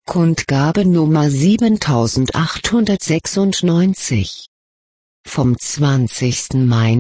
Kundgabe Nummer 7896. Vom 20. Mai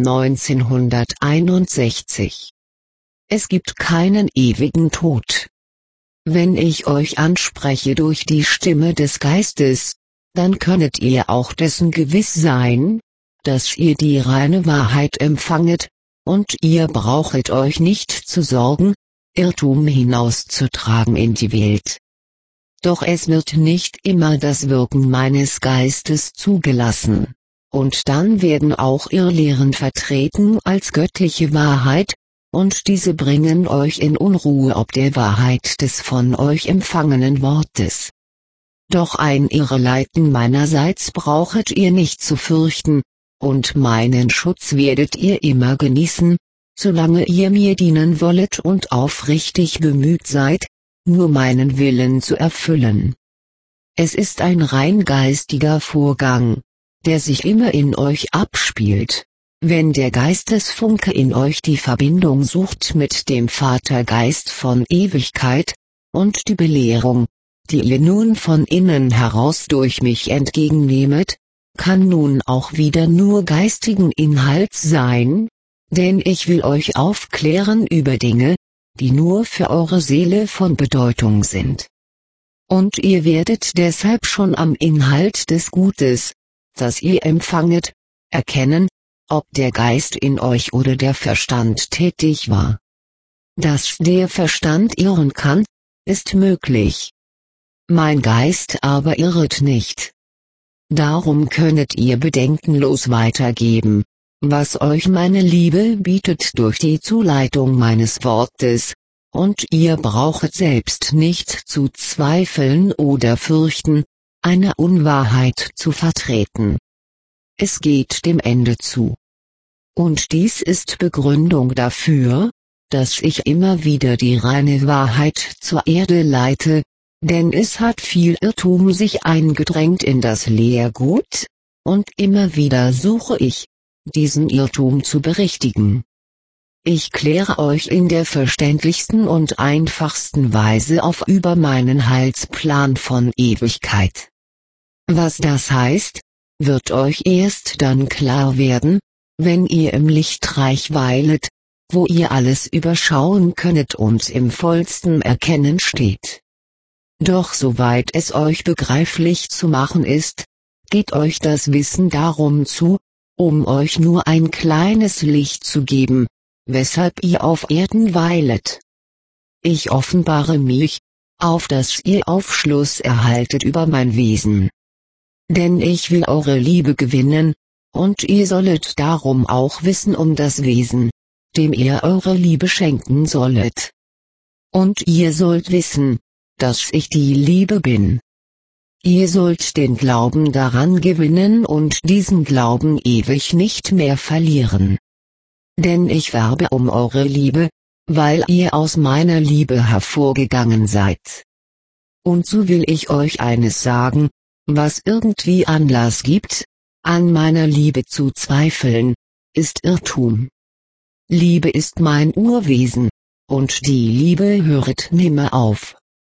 1961. Es gibt keinen ewigen Tod. Wenn ich euch anspreche durch die Stimme des Geistes, dann könnet ihr auch dessen gewiss sein, dass ihr die reine Wahrheit empfanget, und ihr brauchet euch nicht zu sorgen, Irrtum hinauszutragen in die Welt. Doch es wird nicht immer das Wirken meines Geistes zugelassen, und dann werden auch Irrlehren vertreten als göttliche Wahrheit, und diese bringen euch in Unruhe ob der Wahrheit des von euch empfangenen Wortes. Doch ein Irreleiten meinerseits brauchet ihr nicht zu fürchten, und meinen Schutz werdet ihr immer genießen, solange ihr mir dienen wollet und aufrichtig bemüht seid, nur meinen Willen zu erfüllen. Es ist ein rein geistiger Vorgang, der sich immer in euch abspielt, wenn der Geistesfunke in euch die Verbindung sucht mit dem Vatergeist von Ewigkeit, und die Belehrung, die ihr nun von innen heraus durch mich entgegennehmet, kann nun auch wieder nur geistigen Inhalts sein, denn ich will euch aufklären über Dinge, die nur für eure Seele von Bedeutung sind. Und ihr werdet deshalb schon am Inhalt des Gutes, das ihr empfanget, erkennen, ob der Geist in euch oder der Verstand tätig war. Dass der Verstand irren kann, ist möglich. Mein Geist aber irret nicht. Darum könnet ihr bedenkenlos weitergeben, was euch meine Liebe bietet durch die Zuleitung meines Wortes, und ihr brauchet selbst nicht zu zweifeln oder fürchten, eine Unwahrheit zu vertreten. Es geht dem Ende zu. Und dies ist Begründung dafür, dass ich immer wieder die reine Wahrheit zur Erde leite, denn es hat viel Irrtum sich eingedrängt in das Lehrgut, und immer wieder suche ich, diesen Irrtum zu berichtigen. Ich kläre euch in der verständlichsten und einfachsten Weise auf über meinen Heilsplan von Ewigkeit. Was das heißt, wird euch erst dann klar werden, wenn ihr im Lichtreich weilet, wo ihr alles überschauen könnet und im vollsten Erkennen steht. Doch soweit es euch begreiflich zu machen ist, geht euch das Wissen darum zu, um euch nur ein kleines Licht zu geben, weshalb ihr auf Erden weilet. Ich offenbare mich, auf dass ihr Aufschluss erhaltet über mein Wesen. Denn ich will eure Liebe gewinnen, und ihr sollet darum auch wissen um das Wesen, dem ihr eure Liebe schenken sollet. Und ihr sollt wissen, dass ich die Liebe bin. Ihr sollt den Glauben daran gewinnen und diesen Glauben ewig nicht mehr verlieren. Denn ich werbe um eure Liebe, weil ihr aus meiner Liebe hervorgegangen seid. Und so will ich euch eines sagen, was irgendwie Anlass gibt, an meiner Liebe zu zweifeln, ist Irrtum. Liebe ist mein Urwesen, und die Liebe höret nimmer auf.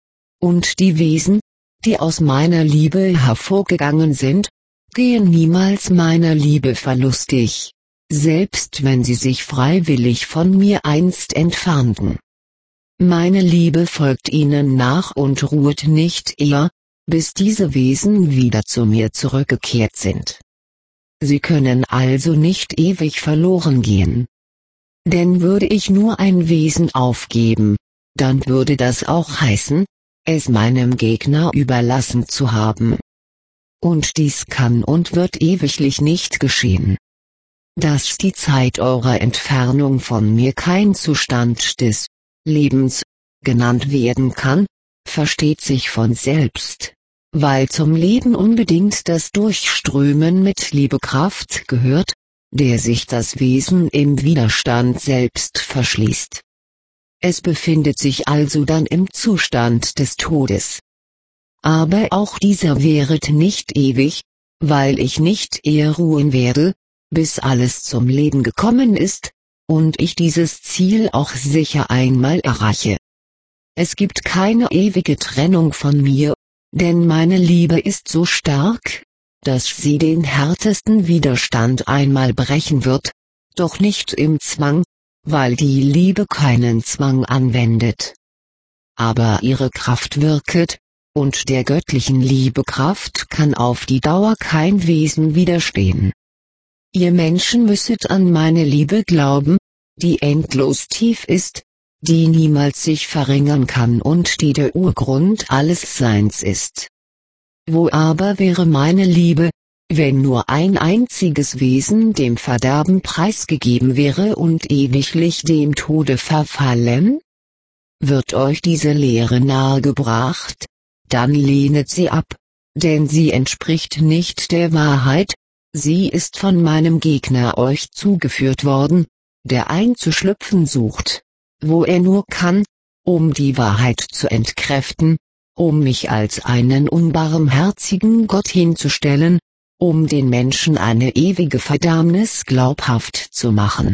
Und die Wesen, die aus meiner Liebe hervorgegangen sind, gehen niemals meiner Liebe verlustig, selbst wenn sie sich freiwillig von mir einst entfernten. Meine Liebe folgt ihnen nach und ruht nicht eher, bis diese Wesen wieder zu mir zurückgekehrt sind. Sie können also nicht ewig verloren gehen. Denn würde ich nur ein Wesen aufgeben, dann würde das auch heißen, es meinem Gegner überlassen zu haben. Und dies kann und wird ewiglich nicht geschehen. Dass die Zeit eurer Entfernung von mir kein Zustand des Lebens genannt werden kann, versteht sich von selbst, weil zum Leben unbedingt das Durchströmen mit Liebekraft gehört, der sich das Wesen im Widerstand selbst verschließt. Es befindet sich also dann im Zustand des Todes. Aber auch dieser währet nicht ewig, weil ich nicht eher ruhen werde, bis alles zum Leben gekommen ist, und ich dieses Ziel auch sicher einmal erreiche. Es gibt keine ewige Trennung von mir, denn meine Liebe ist so stark, dass sie den härtesten Widerstand einmal brechen wird, doch nicht im Zwang, weil die Liebe keinen Zwang anwendet. Aber ihre Kraft wirket, und der göttlichen Liebekraft kann auf die Dauer kein Wesen widerstehen. Ihr Menschen müsset an meine Liebe glauben, die endlos tief ist, die niemals sich verringern kann und die der Urgrund alles Seins ist. Wo aber wäre meine Liebe, wenn nur ein einziges Wesen dem Verderben preisgegeben wäre und ewiglich dem Tode verfallen? Wird euch diese Lehre nahegebracht, dann lehnet sie ab, denn sie entspricht nicht der Wahrheit, sie ist von meinem Gegner euch zugeführt worden, der einzuschlüpfen sucht, wo er nur kann, um die Wahrheit zu entkräften, um mich als einen unbarmherzigen Gott hinzustellen, um den Menschen eine ewige Verdammnis glaubhaft zu machen.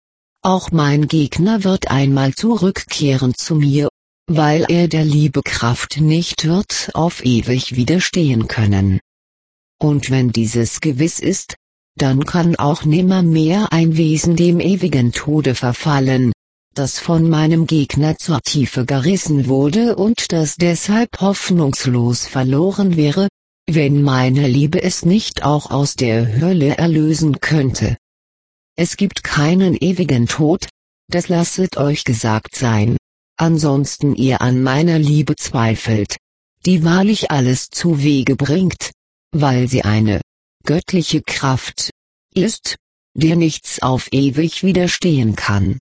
Auch mein Gegner wird einmal zurückkehren zu mir, weil er der Liebekraft nicht wird auf ewig widerstehen können. Und wenn dieses gewiss ist, dann kann auch nimmermehr ein Wesen dem ewigen Tode verfallen, das von meinem Gegner zur Tiefe gerissen wurde und das deshalb hoffnungslos verloren wäre, wenn meine Liebe es nicht auch aus der Hölle erlösen könnte. Es gibt keinen ewigen Tod, das lasset euch gesagt sein, ansonsten ihr an meiner Liebe zweifelt, die wahrlich alles zu Wege bringt, weil sie eine göttliche Kraft ist, der nichts auf ewig widerstehen kann.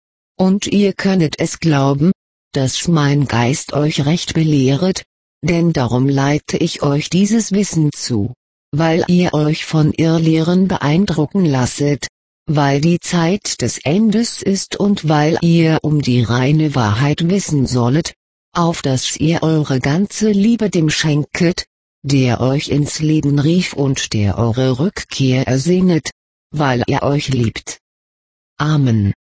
Und ihr könnet es glauben, dass mein Geist euch recht belehret, denn darum leite ich euch dieses Wissen zu, weil ihr euch von Irrlehren beeindrucken lasset, weil die Zeit des Endes ist und weil ihr um die reine Wahrheit wissen sollet, auf dass ihr eure ganze Liebe dem schenket, der euch ins Leben rief und der eure Rückkehr ersinnet, weil er euch liebt. Amen.